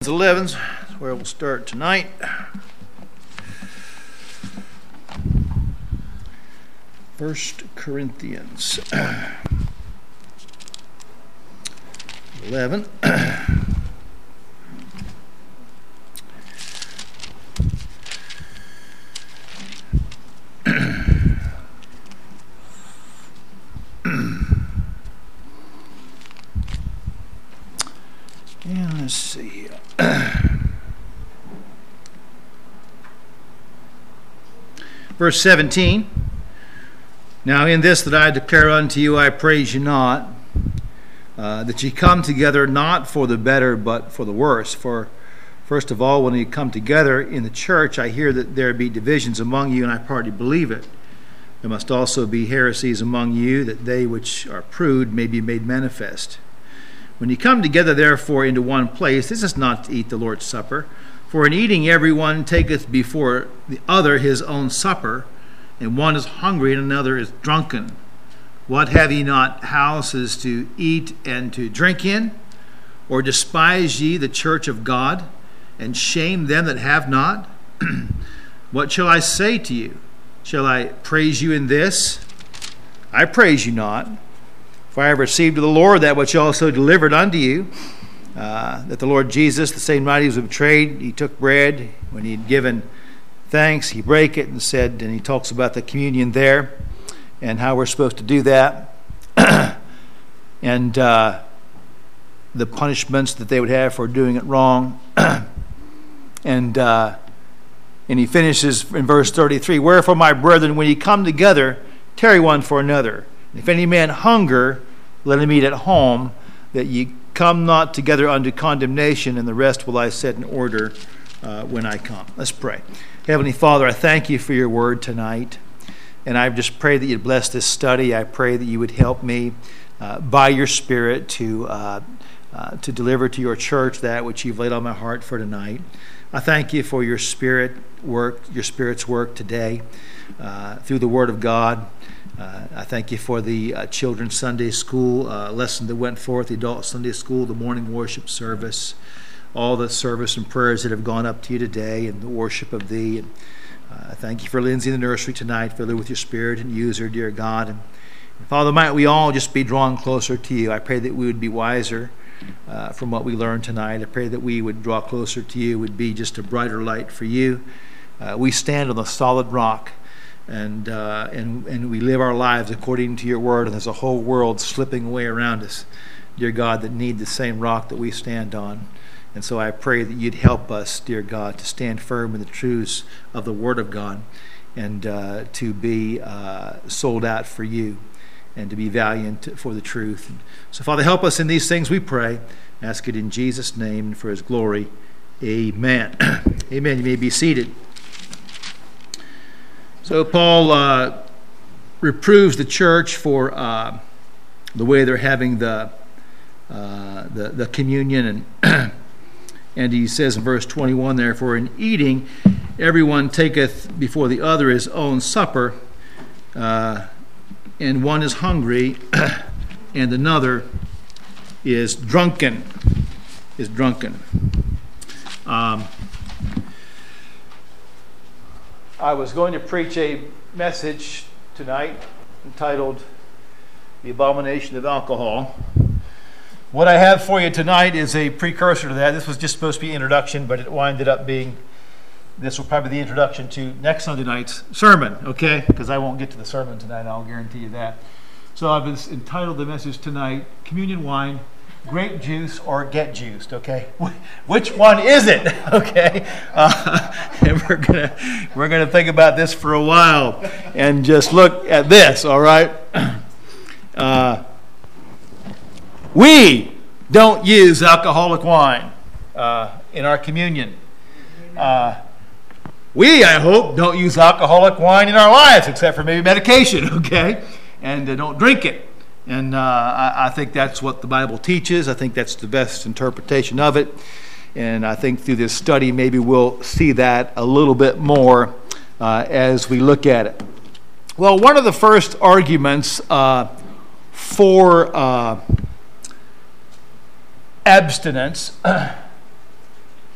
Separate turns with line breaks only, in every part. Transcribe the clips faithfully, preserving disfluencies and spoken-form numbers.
eleven is where we'll start tonight. First Corinthians eleven. Yeah, let's see here. Verse seventeen. Now in this that I declare unto you, I praise you not, uh, that ye come together not for the better, but for the worse. For first of all, when ye come together in the church, I hear that there be divisions among you, and I partly believe it. There must also be heresies among you, that they which are proved may be made manifest. When ye come together, therefore, into one place, this is not to eat the Lord's Supper. For in eating every one taketh before the other his own supper, and one is hungry and another is drunken. What, have ye not houses to eat and to drink in? Or despise ye the church of God, and shame them that have not? What shall I say to you? Shall I praise you in this? I praise you not. For I have received of the Lord that which also delivered unto you, uh, that the Lord Jesus, the same night he was betrayed, he took bread. When he had given thanks, he brake it and said, and he talks about the communion there and how we're supposed to do that, and uh, the punishments that they would have for doing it wrong. and uh, and he finishes in verse thirty-three, wherefore, my brethren, when ye come together, tarry one for another. If any man hunger, let him eat at home, that ye come not together unto condemnation, and the rest will I set in order uh, when I come. Let's pray. Heavenly Father, I thank you for your word tonight, and I just pray that you'd bless this study. I pray that you would help me uh, by your Spirit to uh, uh, to deliver to your church that which you've laid on my heart for tonight. I thank you for your Spirit work, your Spirit's work today uh, through the Word of God. Uh, I thank you for the uh, children's Sunday school uh, lesson that went forth, the adult Sunday school, the morning worship service, all the service and prayers that have gone up to you today, and the worship of thee. And, uh, thank you for Lindsay in the nursery tonight. Fill her with your Spirit and use her, dear God. And, and Father, might we all just be drawn closer to you. I pray that we would be wiser uh, from what we learned tonight. I pray that we would draw closer to you, would be just a brighter light for you. Uh, we stand on the solid rock. And, uh, and and we live our lives according to your word, and there's a whole world slipping away around us, dear God, that need the same rock that we stand on. And so I pray that you'd help us, dear God, to stand firm in the truths of the word of God, and uh, to be uh, sold out for you, and to be valiant for the truth. So Father, help us in these things, we pray. Ask it in Jesus' name and for his glory. Amen. Amen. You may be seated. So Paul uh, reproves the church for uh, the way they're having the uh, the, the communion, and and he says in verse twenty-one, therefore, in eating, everyone taketh before the other his own supper, uh, and one is hungry, and another is drunken. Is drunken. Um, I was going to preach a message tonight entitled The Abomination of Alcohol. What I have for you tonight is a precursor to that. This was just supposed to be an introduction, but it winded up being, this will probably be the introduction to next Sunday night's sermon, okay? Because I won't get to the sermon tonight, I'll guarantee you that. So I've entitled the message tonight, Communion Wine, Grape Juice, or Get Juiced, okay? Which one is it, okay? Uh, and we're gonna we're gonna think about this for a while, and just look at this, all right? Uh, we don't use alcoholic wine uh, in our communion. Uh, we, I hope, don't use alcoholic wine in our lives, except for maybe medication, okay? And uh, don't drink it. And uh, I, I think that's what the Bible teaches. I think that's the best interpretation of it. And I think through this study, maybe we'll see that a little bit more uh, as we look at it. Well, one of the first arguments uh, for uh, abstinence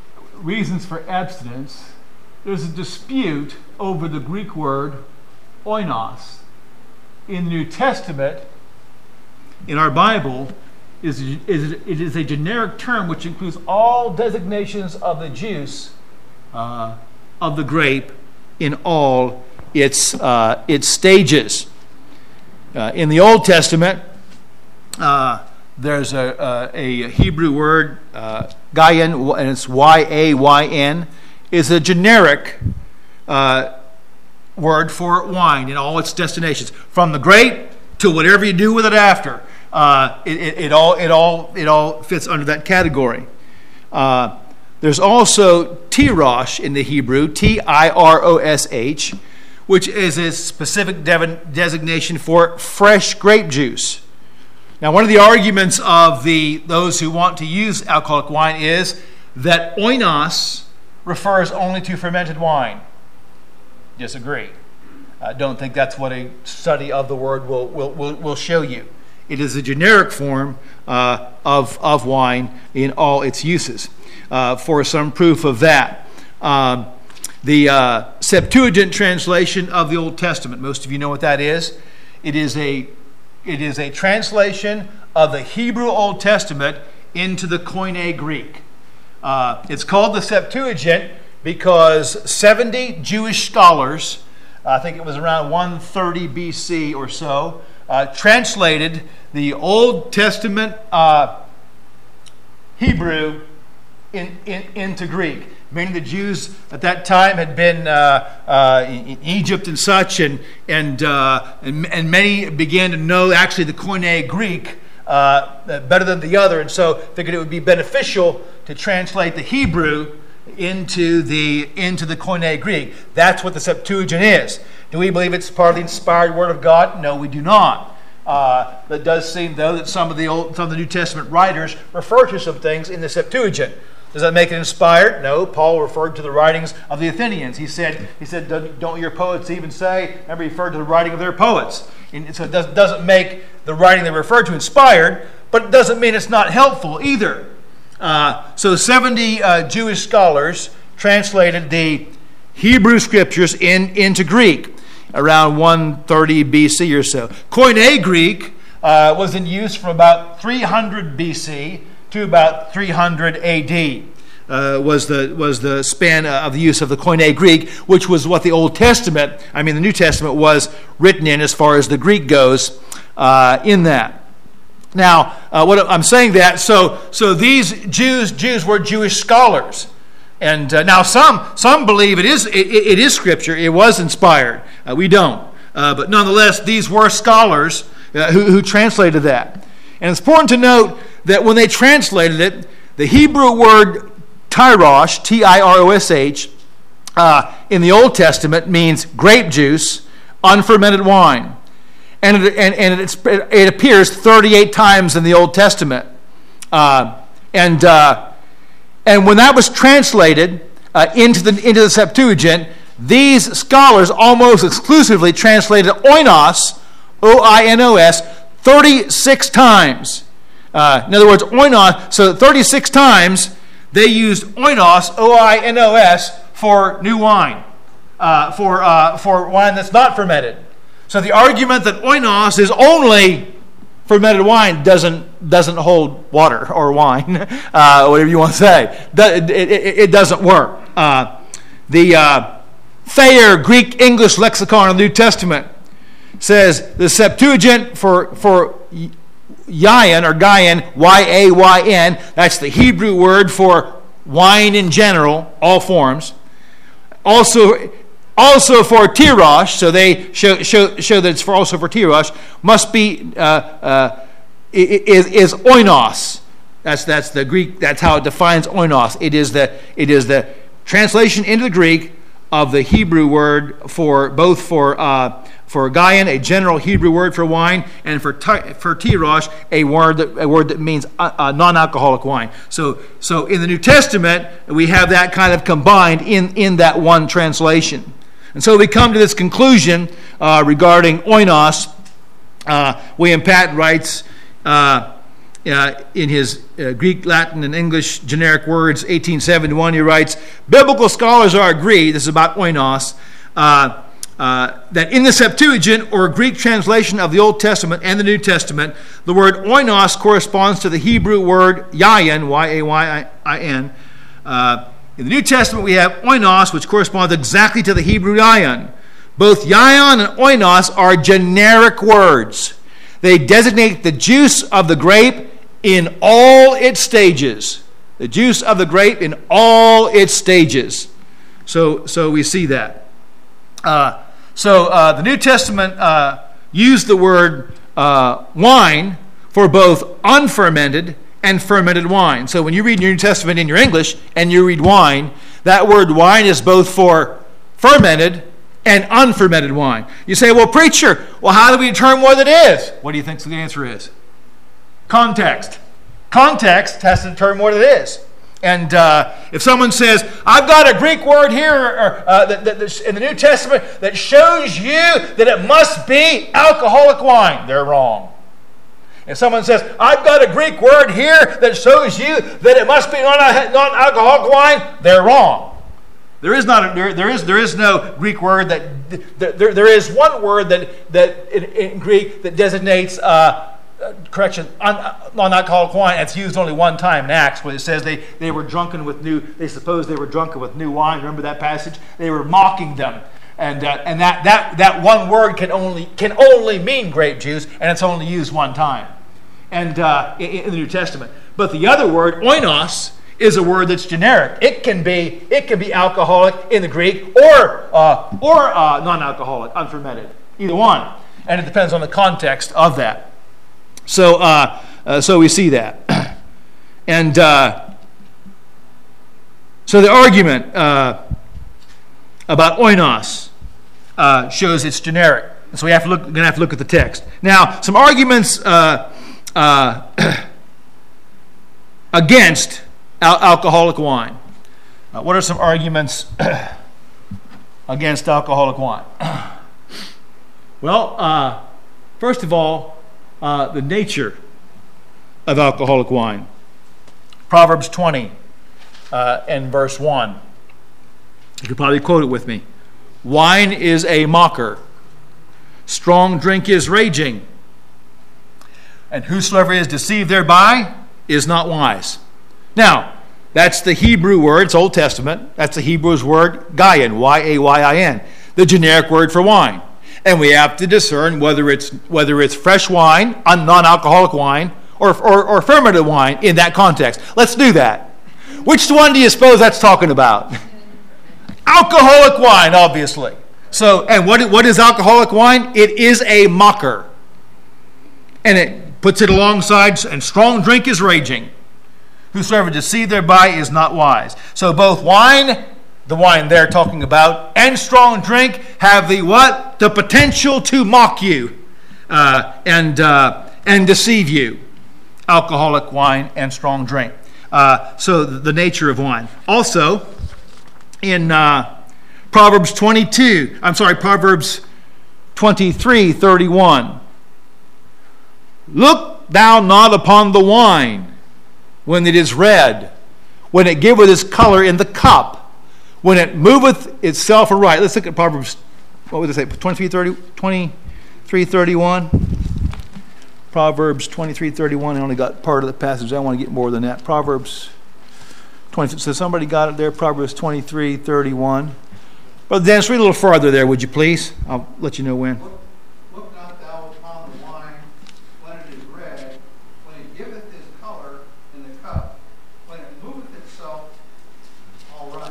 reasons for abstinence, there's a dispute over the Greek word oinos. In the New Testament, in our Bible, is, is it is a generic term which includes all designations of the juice uh, of the grape in all its uh, its stages. Uh, in the Old Testament, uh, there's a, a, a Hebrew word, uh, Gaian, and it's Y A Y N, is a generic uh, word for wine in all its destinations, from the grape to whatever you do with it after. Uh, it, it, it all it all it all fits under that category. Uh, there's also tirosh in the Hebrew, T I R O S H, which is a specific de- designation for fresh grape juice. Now, one of the arguments of the those who want to use alcoholic wine is that oinos refers only to fermented wine. Disagree. I don't think that's what a study of the word will will, will, will show you. It is a generic form uh, of, of wine in all its uses. Uh, for some proof of that, um, the uh, Septuagint translation of the Old Testament, most of you know what that is. It is a it is a translation of the Hebrew Old Testament into the Koine Greek. Uh, it's called the Septuagint because seventy Jewish scholars, I think it was around one thirty B C or so, uh, translated the Old Testament uh, Hebrew in, in, into Greek. Many of the Jews at that time had been uh, uh, in Egypt and such, and and, uh, and and many began to know actually the Koine Greek uh, better than the other, and so figured it would be beneficial to translate the Hebrew into the into the Koine Greek. That's what the Septuagint is. Do we believe it's part of the inspired Word of God? No, we do not. Uh, it does seem, though, that some of the old, some of the New Testament writers refer to some things in the Septuagint. Does that make it inspired? No. Paul referred to the writings of the Athenians. He said, "He said, don't your poets even say?" Remember, he referred to the writing of their poets. And so it does, doesn't make the writing they refer to inspired, but it doesn't mean it's not helpful either. Uh, so seventy uh, Jewish scholars translated the Hebrew Scriptures in, into Greek around one thirty B C or so. Koine Greek uh, was in use from about three hundred B C to about three hundred A D. Uh, was the was the span of the use of the Koine Greek, which was what the Old Testament, I mean the New Testament, was written in as far as the Greek goes uh, in that. Now, uh, what I'm saying that so so these Jews Jews were Jewish scholars, and uh, now some some believe it is it, it is Scripture. It was inspired. Uh, we don't, uh, but nonetheless, these were scholars uh, who, who translated that. And it's important to note that when they translated it, the Hebrew word tirosh, T I R O S H, uh, in the Old Testament means grape juice, unfermented wine. And it, and, and it's, it appears thirty-eight times in the Old Testament. Uh, and uh, and when that was translated uh, into the into the Septuagint, these scholars almost exclusively translated oinos, O I N O S, thirty-six times. Uh, in other words, oinos, so thirty-six times they used oinos, O I N O S, for new wine, uh, for uh, for wine that's not fermented. So the argument that oinos is only fermented wine doesn't doesn't hold water or wine, uh, whatever you want to say. It, it, it doesn't work. Uh, the uh, Thayer Greek English Lexicon of the New Testament says the Septuagint for for yayin or Gaian, Y A Y N, that's the Hebrew word for wine in general, all forms. Also. Also for tirosh, so they show show show that it's for also for tirosh, must be uh, uh, is is oinos. That's that's the Greek. That's how it defines oinos. It is the it is the translation into the Greek of the Hebrew word for both for uh, for Gaian, a general Hebrew word for wine, and for ti- for tirosh, a word that a word that means uh, uh, non-alcoholic wine. So so in the New Testament we have that kind of combined in in that one translation. And so we come to this conclusion uh, regarding oinos. Uh, William Patton writes, uh, uh, in his uh, Greek, Latin, and English generic words, eighteen seventy-one, he writes, biblical scholars are agreed, this is about oinos, uh, uh, that in the Septuagint, or Greek translation of the Old Testament and the New Testament, the word oinos corresponds to the Hebrew word yayin, Y A Y I N. Uh, in the New Testament, we have oinos, which corresponds exactly to the Hebrew yayin. Both yayin and oinos are generic words. They designate the juice of the grape in all its stages. The juice of the grape in all its stages. So, so we see that. Uh, so uh, the New Testament uh, used the word uh, wine for both unfermented and fermented wine. So when you read your New Testament in your English and you read wine, that word wine is both for fermented and unfermented wine. You say, well, preacher, well, how do we determine what it is? What do you think the answer is? Context. Context has to determine what it is. And uh, if someone says, I've got a Greek word here or, uh, that, that, that in the New Testament that shows you that it must be alcoholic wine, they're wrong. If someone says, I've got a Greek word here that shows you that it must be non-alcoholic wine, they're wrong. There is not a, there, there is there is no Greek word that there, there is one word that that in, in Greek that designates uh, uh, correction un, non-alcoholic wine. It's used only one time in Acts, where it says they, they were drunken with new. They suppose they were drunken with new wine. Remember that passage? They were mocking them, and uh, and that, that that one word can only can only mean grape juice, and it's only used one time, and uh, in, in the New Testament. But the other word, oinos, is a word that's generic. It can be it can be alcoholic in the Greek or uh, or uh, non-alcoholic, unfermented, either one, and it depends on the context of that. So uh, uh, so we see that, and uh, so the argument uh, about oinos uh, shows it's generic. And so we have to look. We're going to have to look at the text now. Some arguments uh, uh, against Al- alcoholic wine. Uh, what are some arguments against alcoholic wine? Well, uh, first of all, uh, the nature of alcoholic wine. Proverbs twenty uh, and verse one. You could probably quote it with me. Wine is a mocker. Strong drink is raging. And whosoever is deceived thereby is not wise. Now, that's the Hebrew word, it's Old Testament. That's the Hebrew's word, gayin, Y A Y I N, the generic word for wine. And we have to discern whether it's whether it's fresh wine, non-alcoholic wine, or, or, or fermented wine in that context. Let's do that. Which one do you suppose that's talking about? Alcoholic wine, obviously. So, and what, what is alcoholic wine? It is a mocker. And it puts it alongside, and strong drink is raging. Whosoever deceived thereby is not wise. So both wine, the wine they're talking about, and strong drink have the what? The potential to mock you uh, and uh, and deceive you. Alcoholic wine and strong drink. Uh, so the, the nature of wine. Also, in uh, Proverbs twenty-two, I'm sorry, Proverbs twenty-three thirty-one. Look thou not upon the wine when it is red, when it giveth its color in the cup, when it moveth itself aright. Let's look at Proverbs, what would it say, twenty-three thirty, twenty-three thirty-one? Proverbs twenty-three thirty-one, I only got part of the passage. I want to get more than that. Proverbs twenty, so somebody got it there, Proverbs twenty-three thirty-one. Brother Dennis, read a little farther there, would you please? I'll let you know when.
Look not thou upon the wine when it is red, when it giveth his color in the cup, when it moveth itself all right.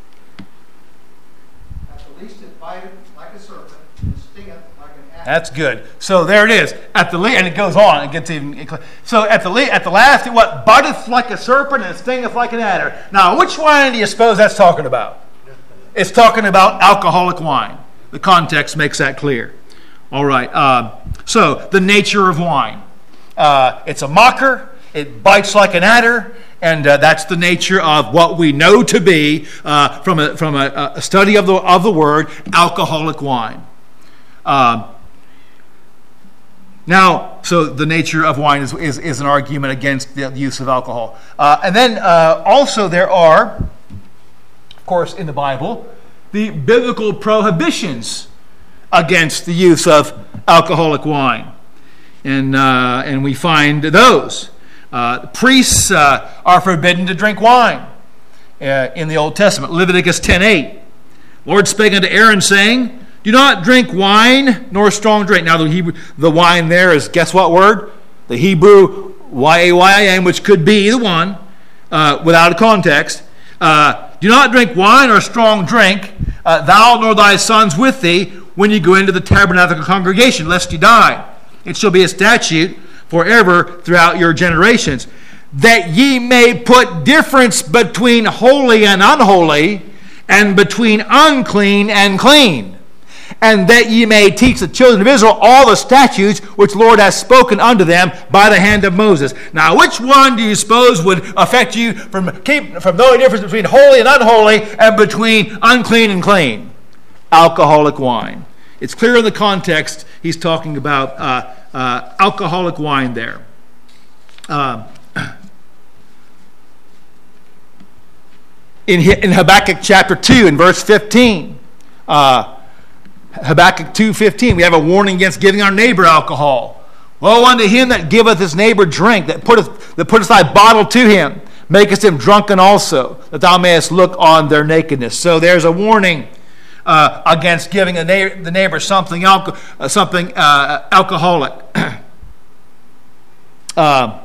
At the least it biteth like a serpent, and stingeth like an adder.
That's good. So there it is. At the le- and it goes on. It gets even. So at the le- at the last, it what biteth like a serpent and stingeth like an adder. Now, which wine do you suppose that's talking about? It's talking about alcoholic wine. The context makes that clear. All right. Uh, so the nature of wine. Uh, it's a mocker. It bites like an adder, and uh, that's the nature of what we know to be uh, from a from a, a study of the of the word alcoholic wine. Uh, Now, so the nature of wine is, is, is an argument against the use of alcohol. Uh, and then uh, also there are, of course, in the Bible, the biblical prohibitions against the use of alcoholic wine. And, uh, and we find those. Uh, priests uh, are forbidden to drink wine uh, in the Old Testament. Leviticus ten eight. Lord spake unto Aaron, saying, do not drink wine nor strong drink. Now the Hebrew, the wine there is, guess what word? The Hebrew Y A Y I N, which could be either one, uh, without a context. Uh, do not drink wine or strong drink, uh, thou nor thy sons with thee, when you go into the tabernacle congregation, lest you die. It shall be a statute forever throughout your generations, that ye may put difference between holy and unholy, and between unclean and clean, and that ye may teach the children of Israel all the statutes which the Lord has spoken unto them by the hand of Moses. Now, which one do you suppose would affect you from keep from knowing the difference between holy and unholy and between unclean and clean? Alcoholic wine. It's clear in the context he's talking about uh, uh, alcoholic wine there. Uh, in, in Habakkuk chapter two, in verse fifteen, uh, Habakkuk two fifteen, we have a warning against giving our neighbor alcohol. Woe unto him that giveth his neighbor drink, that putteth, that putteth thy bottle to him, makest him drunken also, that thou mayest look on their nakedness. So there's a warning uh, against giving a na- the neighbor something, alco- uh, something uh, alcoholic. uh,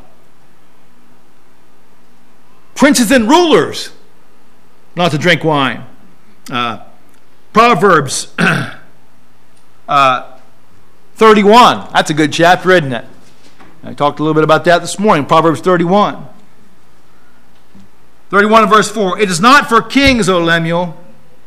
princes and rulers not to drink wine. Uh, Proverbs Uh, thirty-one. That's a good chapter, isn't it? I talked a little bit about that this morning. Proverbs thirty-one. thirty-one and verse four. It is not for kings, O Lemuel.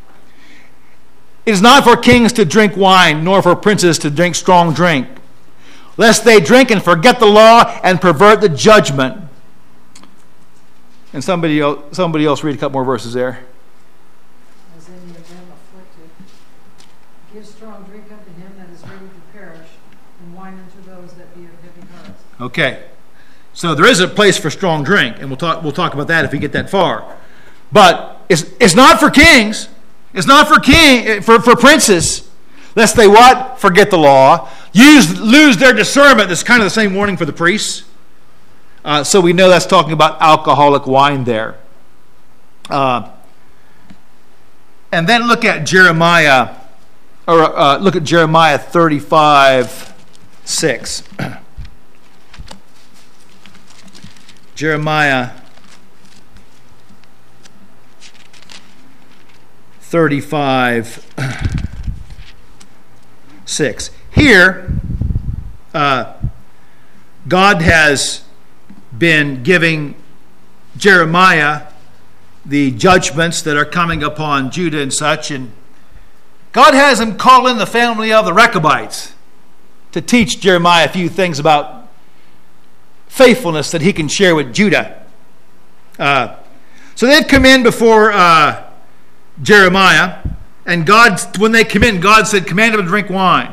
It is not for kings to drink wine, nor for princes to drink strong drink, lest they drink and forget the law and pervert the judgment. And somebody else, somebody else read a couple more verses there.
As any of them afflicted, give strong drink unto him that is ready to perish, and wine unto those that be of heavy hearts.
Okay, so there is a place for strong drink, and we'll talk. We'll talk about that if we get that far. But it's it's not for kings. It's not for king for, for princes, lest they what? Forget the law, use lose their discernment. That's kind of the same warning for the priests. Uh, so we know that's talking about alcoholic wine there. Uh, and then look at Jeremiah, or uh, look at Jeremiah thirty-five six. Jeremiah thirty-five six. Here, uh, God has been giving Jeremiah the judgments that are coming upon Judah and such, and God has him call in the family of the Rechabites to teach Jeremiah a few things about faithfulness that he can share with Judah. Uh, so they've come in before uh, Jeremiah, and God, when they come in, God said, command them to drink wine.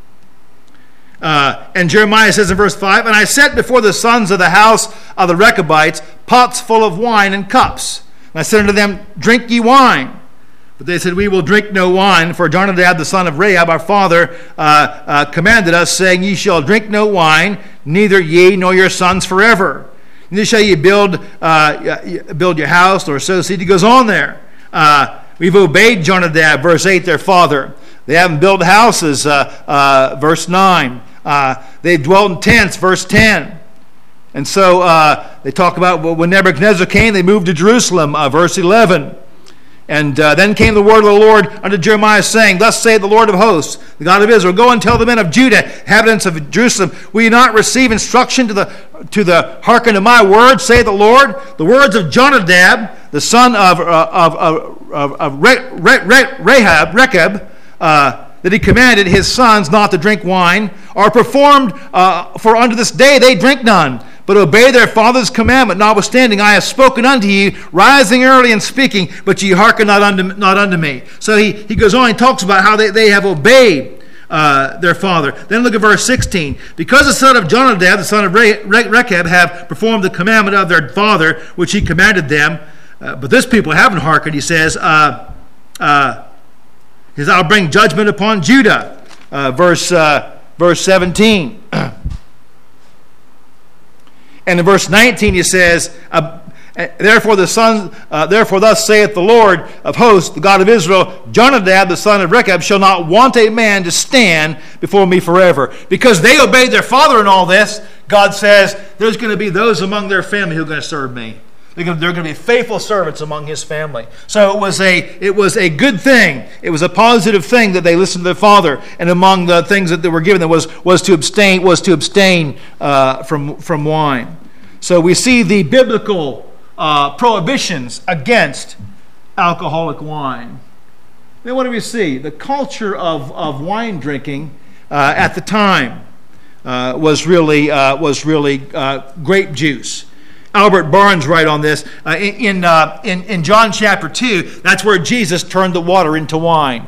Uh, and Jeremiah says in verse five, and I set before the sons of the house of the Rechabites pots full of wine and cups. And I said unto them, drink ye wine. But they said, we will drink no wine, for Jonadab the son of Rehab, our father, uh, uh, commanded us, saying, ye shall drink no wine, neither ye nor your sons forever. Neither shall ye build uh, build your house, nor sow seed. He goes on there. Uh, we've obeyed Jonadab, verse eight, their father. They haven't built houses, uh, uh, verse nine. Uh, they dwelt in tents, verse ten. And so uh, they talk about when Nebuchadnezzar came, they moved to Jerusalem, uh, verse eleven. And uh, then came the word of the Lord unto Jeremiah, saying, thus saith the Lord of hosts, the God of Israel, go and tell the men of Judah, inhabitants of Jerusalem, will you not receive instruction to the to the hearken to my words, saith the Lord? The words of Jonadab, the son of uh, of of, of, of Re, Re, Re, Rehab, Rechab, uh, that he commanded his sons not to drink wine, are performed, uh, for unto this day they drink none, but obey their father's commandment. Notwithstanding, I have spoken unto you, rising early and speaking, but ye hearken not unto, not unto me. So he, he goes on and talks about how they, they have obeyed uh, their father. Then look at verse sixteen. Because the son of Jonadab, the son of Re- Re- Rechab, have performed the commandment of their father, which he commanded them, uh, but this people haven't hearkened, he says, uh, uh, he says, I'll bring judgment upon Judah. Uh, verse, uh, verse seventeen. And in verse nineteen he says, uh, Therefore the son, uh, therefore thus saith the Lord of hosts, the God of Israel, Jonadab the son of Rechab shall not want a man to stand before me forever. Because they obeyed their father in all this, God says there's going to be those among their family who are going to serve me. They're going to, they're going to be faithful servants among his family. So it was a it was a good thing. It was a positive thing that they listened to their father. And among the things that they were given them was was to abstain was to abstain uh, from from wine. So we see the biblical Uh, prohibitions against alcoholic wine. Then what do we see? The culture of, of wine drinking uh, at the time uh, was really uh, was really uh, grape juice. Albert Barnes writes on this uh, in in, uh, in in John chapter two. That's where Jesus turned the water into wine,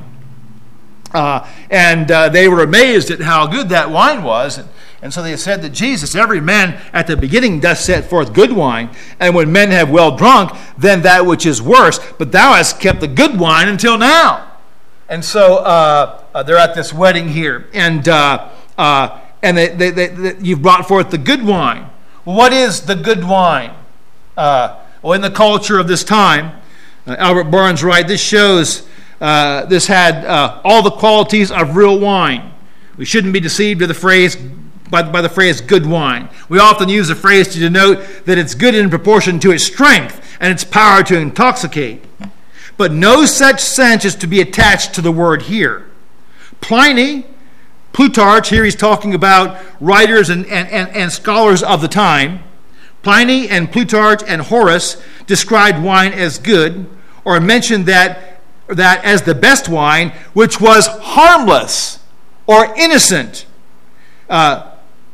uh, and uh, they were amazed at how good that wine was. And, And so they said that Jesus, every man at the beginning does set forth good wine, and when men have well drunk, then that which is worse. But thou hast kept the good wine until now. And so uh, uh, they're at this wedding here, and uh, uh, and they, they, they, they, you've brought forth the good wine. Well, what is the good wine? Uh, well, in the culture of this time, uh, Albert Barnes writes, this shows uh, this had uh, all the qualities of real wine. We shouldn't be deceived by the phrase By, by the phrase good wine. We often use the phrase to denote that it's good in proportion to its strength and its power to intoxicate. But no such sense is to be attached to the word here. Pliny, Plutarch, here he's talking about writers and, and, and, and scholars of the time. Pliny and Plutarch and Horace described wine as good, or mentioned that, that as the best wine, which was harmless or innocent. Uh,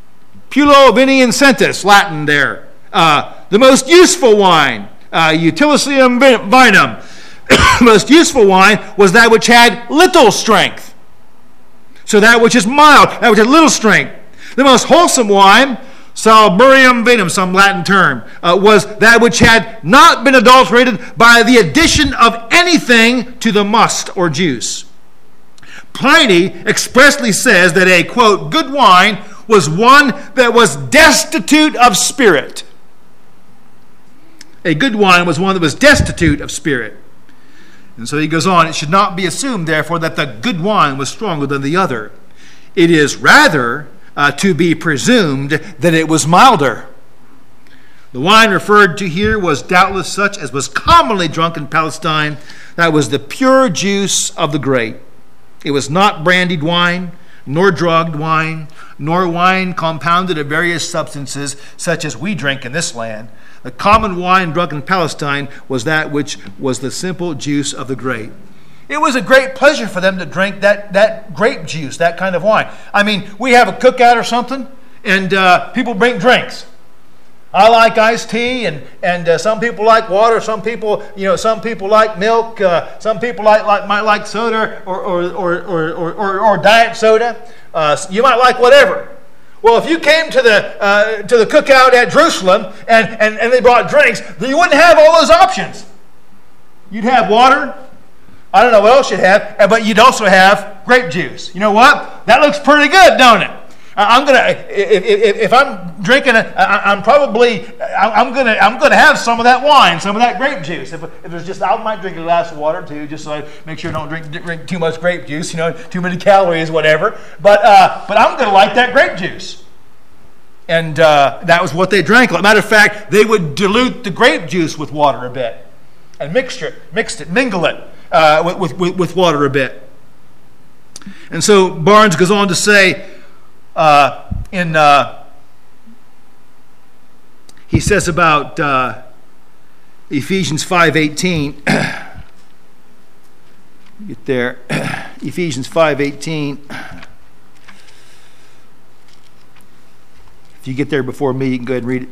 Pulo Vini Incentus, Latin there. Uh, the most useful wine, uh, Utilicium Vinum. The most useful wine was that which had little strength. So that which is mild, that which had little strength. The most wholesome wine, Salubarium Vinum, some Latin term, uh, was that which had not been adulterated by the addition of anything to the must or juice. Pliny expressly says that a, quote, good wine was one that was destitute of spirit. A good wine was one that was destitute of spirit. And so he goes on, it should not be assumed, therefore, that the good wine was stronger than the other. It is rather uh, to be presumed that it was milder. The wine referred to here was doubtless such as was commonly drunk in Palestine. That was the pure juice of the grape. It was not brandied wine, nor drugged wine, nor wine compounded of various substances such as we drink in this land. The common wine drunk in Palestine was that which was the simple juice of the grape. It was a great pleasure for them to drink that, that grape juice, that kind of wine. I mean, we have a cookout or something, and uh, people bring drinks. I like iced tea, and and uh, some people like water. Some people, you know, some people like milk. Uh, some people like like might like soda or or or or or, or, or diet soda. Uh, you might like whatever. Well, if you came to the uh, to the cookout at Jerusalem and, and and they brought drinks, then you wouldn't have all those options. You'd have water. I don't know what else you'd have, but you'd also have grape juice. You know what? That looks pretty good, don't it? I'm gonna if, if, if I'm drinking, a, I'm probably I'm gonna I'm gonna have some of that wine, some of that grape juice. If, if there's just, I might drink a glass of water too, just so I make sure I don't drink drink too much grape juice. You know, too many calories, whatever. But uh, but I'm gonna like that grape juice, and uh, that was what they drank. As a matter of fact, they would dilute the grape juice with water a bit, and mix it, mixed it, mingle it uh, with, with with water a bit. And so Barnes goes on to say. Uh, in uh, he says about uh, Ephesians five eighteen. Get there, Ephesians five eighteen. If you get there before me, you can go ahead and read it.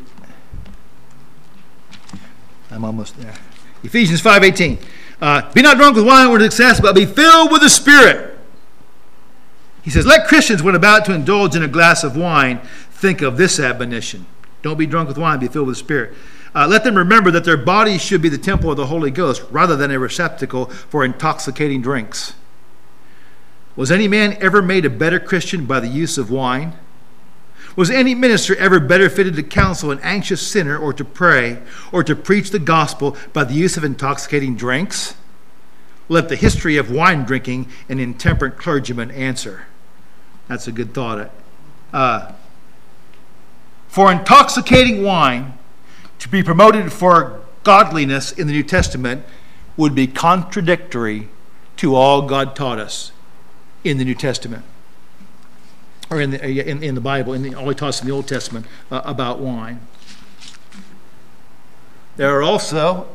I'm almost there. Ephesians five eighteen. Uh, be not drunk with wine or with excess, but be filled with the Spirit. He says, let Christians, when about to indulge in a glass of wine, think of this admonition. Don't be drunk with wine, be filled with the Spirit. Uh, let them remember that their bodies should be the temple of the Holy Ghost rather than a receptacle for intoxicating drinks. Was any man ever made a better Christian by the use of wine? Was any minister ever better fitted to counsel an anxious sinner or to pray or to preach the gospel by the use of intoxicating drinks? Let the history of wine drinking and intemperate clergymen answer. That's a good thought. Uh, for intoxicating wine to be promoted for godliness in the New Testament would be contradictory to all God taught us in the New Testament, or in the in, in the Bible, in the, all He taught us in the Old Testament uh, about wine. There are also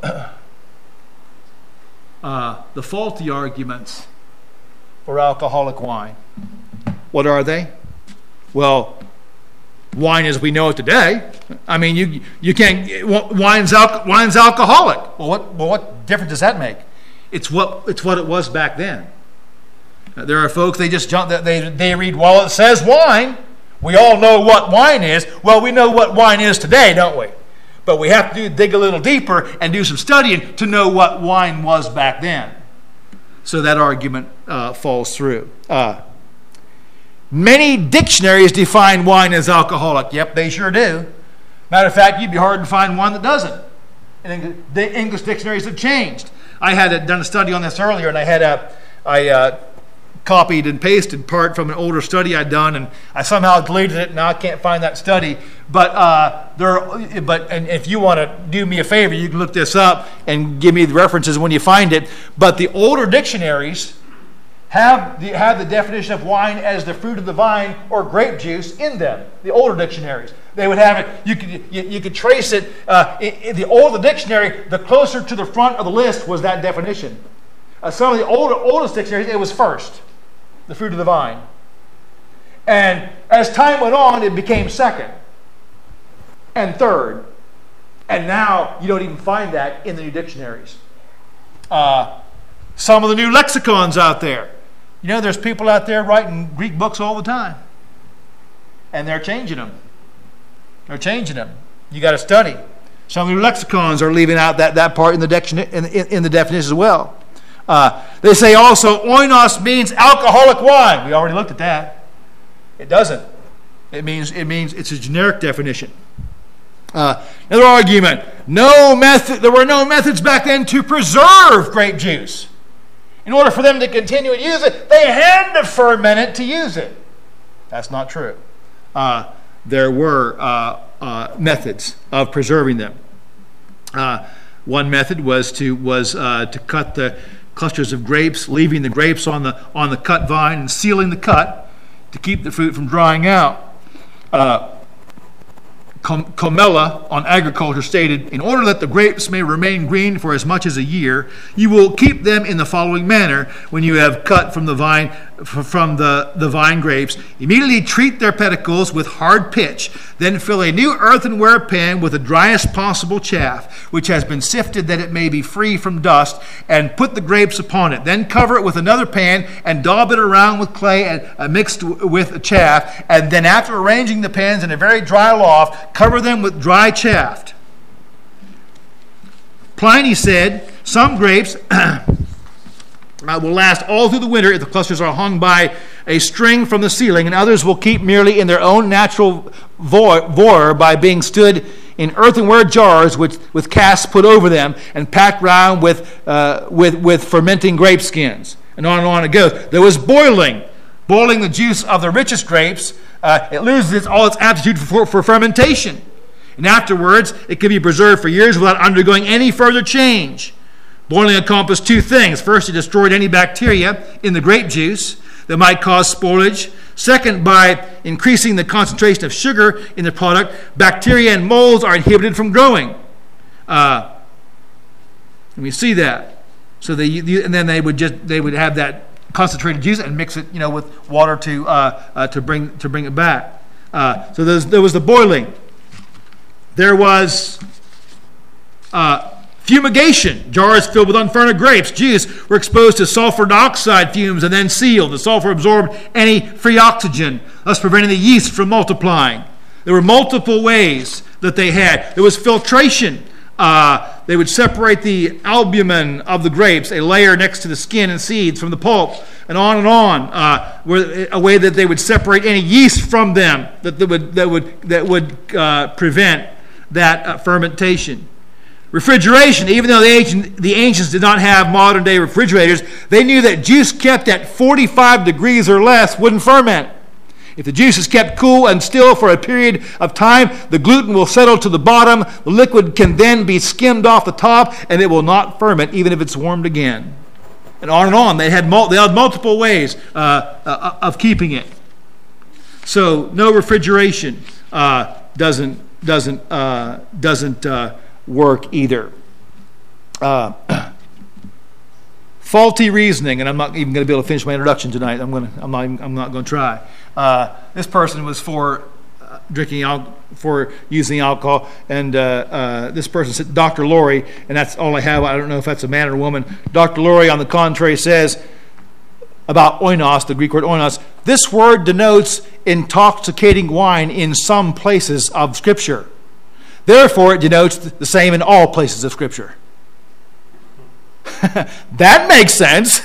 uh, the faulty arguments for alcoholic wine. What are they? Well, wine as we know it today. I mean, you you can't. Wine's al- wine's alcoholic. Well, what well what difference does that make? It's what it's what it was back then. Uh, there are folks they just jump. They they read, well, it says wine. We all know what wine is. Well, we know what wine is today, don't we? But we have to do, dig a little deeper and do some studying to know what wine was back then. So that argument uh, falls through. Uh, Many dictionaries define wine as alcoholic. Yep, they sure do. Matter of fact, you'd be hard to find one that doesn't. And the English dictionaries have changed. I had a, done a study on this earlier, and I had a, I uh, copied and pasted part from an older study I'd done, and I somehow deleted it. Now I can't find that study. But uh, there, but and if you want to do me a favor, you can look this up and give me the references when you find it. But the older dictionaries have the, have the definition of wine as the fruit of the vine or grape juice in them. The older dictionaries, they would have it. You could you, you could trace it. Uh, in, in the older dictionary, the closer to the front of the list was that definition. Uh, some of the older oldest dictionaries, it was first, the fruit of the vine. And as time went on, it became second and third, and now you don't even find that in the new dictionaries. Uh, some of the new lexicons out there. You know, there's people out there writing Greek books all the time. And they're changing them. They're changing them. You got to study. Some of the lexicons are leaving out that, that part in the, dictionary, in, in, in the definition as well. Uh, they say also, oinos means alcoholic wine. We already looked at that. It doesn't. It means, it means it's a generic definition. Uh, another argument. No method. There were no methods back then to preserve grape juice. In order for them to continue to use it, they had to ferment it to use it. That's not true. Uh, there were uh, uh, methods of preserving them. Uh, one method was to was uh, to cut the clusters of grapes, leaving the grapes on the on the cut vine and sealing the cut to keep the fruit from drying out. Uh, Comella on agriculture stated, in order that the grapes may remain green for as much as a year, you will keep them in the following manner. When you have cut from the vine from the, the vine grapes, immediately treat their pedicles with hard pitch, then fill a new earthenware pan with the driest possible chaff, which has been sifted that it may be free from dust, and put the grapes upon it. Then cover it with another pan and daub it around with clay and uh, mixed w- with chaff, and then after arranging the pans in a very dry loft, cover them with dry chaff. Pliny said, some grapes uh, will last all through the winter if the clusters are hung by a string from the ceiling, and others will keep merely in their own natural vor by being stood in earthenware jars with, with casks put over them and packed round with, uh, with, with fermenting grape skins. And on and on it goes. There was boiling. Boiling the juice of the richest grapes, uh, it loses its, all its aptitude for, for fermentation. And afterwards, it can be preserved for years without undergoing any further change. Boiling accomplished two things. First, it destroyed any bacteria in the grape juice that might cause spoilage. Second, by increasing the concentration of sugar in the product, bacteria and molds are inhibited from growing. Uh, and we see that. So they, and then they would just they would have that concentrated juice and mix it, you know, with water to uh, uh, to bring to bring it back. Uh, so there was the boiling. There was uh, Fumigation. Jars filled with unfermented grapes. Jews were exposed to sulfur dioxide fumes and then sealed. The sulfur absorbed any free oxygen, thus preventing the yeast from multiplying. There were multiple ways that they had. There was filtration. Uh, they would separate the albumen of the grapes, a layer next to the skin and seeds, from the pulp, and on and on. Uh, where, a way that they would separate any yeast from them that, that would that would that would uh, prevent that uh, fermentation. Refrigeration. Even though the ancient, the ancients did not have modern day refrigerators, they knew that juice kept at forty-five degrees or less wouldn't ferment. If the juice is kept cool and still for a period of time, the gluten will settle to the bottom. The liquid can then be skimmed off the top, and it will not ferment even if it's warmed again. And on and on. They had, mul- they had multiple ways uh, uh, of keeping it. So no refrigeration uh, doesn't doesn't uh, doesn't uh, work either. Uh, faulty reasoning, and I'm not even going to be able to finish my introduction tonight. I'm going to. I'm not. Even, I'm not going to try. Uh, this person was for uh, drinking al- for using alcohol, and uh, uh, this person said, Doctor Laurie, and that's all I have. I don't know if that's a man or a woman. Doctor Laurie, on the contrary, says about oinos, the Greek word oinos, this word denotes intoxicating wine in some places of Scripture. Therefore, it denotes the same in all places of Scripture. That makes sense.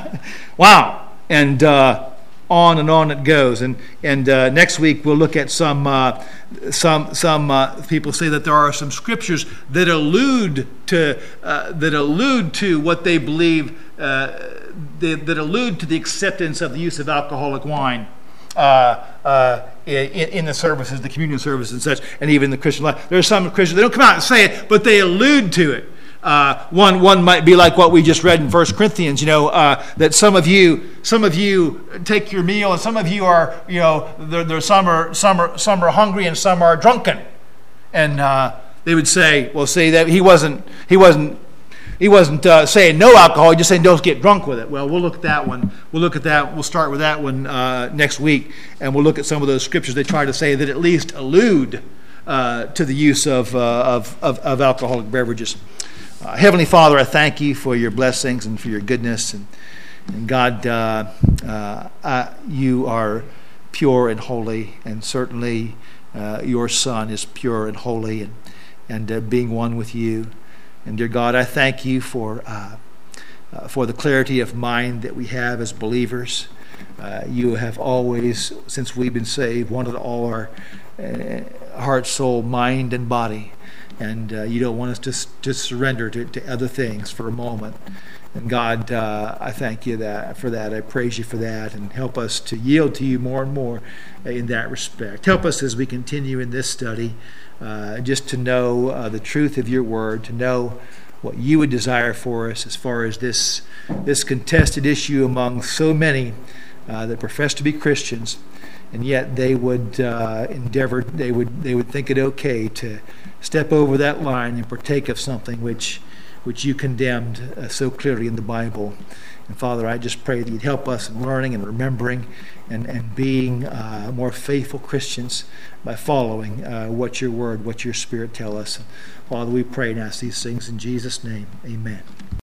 Wow. And uh, on and on it goes. And and uh, next week we'll look at some uh, some some uh, people say that there are some scriptures that allude to uh, that allude to what they believe uh, they, that allude to the acceptance of the use of alcoholic wine uh, uh, in, in the services, the communion services and such, and even the Christian life. There are some Christians, they don't come out and say it, but they allude to it. Uh, one one might be like what we just read in First Corinthians, you know, uh, that some of you some of you take your meal, and some of you are, you know, there, there some are some are some are hungry and some are drunken, and uh, they would say, well, see that he wasn't he wasn't he wasn't uh, saying no alcohol, he just saying don't get drunk with it. Well, we'll look at that one. We'll look at that. We'll start with that one uh, next week, and we'll look at some of those scriptures they try to say that at least allude uh, to the use of, uh, of of of alcoholic beverages. Uh, Heavenly Father, I thank you for your blessings and for your goodness. And, and God, uh, uh, uh, you are pure and holy, and certainly uh, your Son is pure and holy, and, and uh, being one with you. And dear God, I thank you for, uh, uh, for the clarity of mind that we have as believers. Uh, you have always, since we've been saved, wanted all our uh, heart, soul, mind, and body. And uh, you don't want us to, to surrender to, to other things for a moment. And God, uh, I thank you that for that. I praise you for that. And help us to yield to you more and more in that respect. Help us as we continue in this study uh, just to know uh, the truth of your word, to know what you would desire for us as far as this, this contested issue among so many uh, that profess to be Christians. And yet they would uh, endeavor, they would they would think it okay to step over that line and partake of something which which you condemned uh, so clearly in the Bible. And Father, I just pray that you'd help us in learning and remembering and, and being uh, more faithful Christians by following uh, what your word, what your Spirit tell us. Father, we pray and ask these things in Jesus' name. Amen.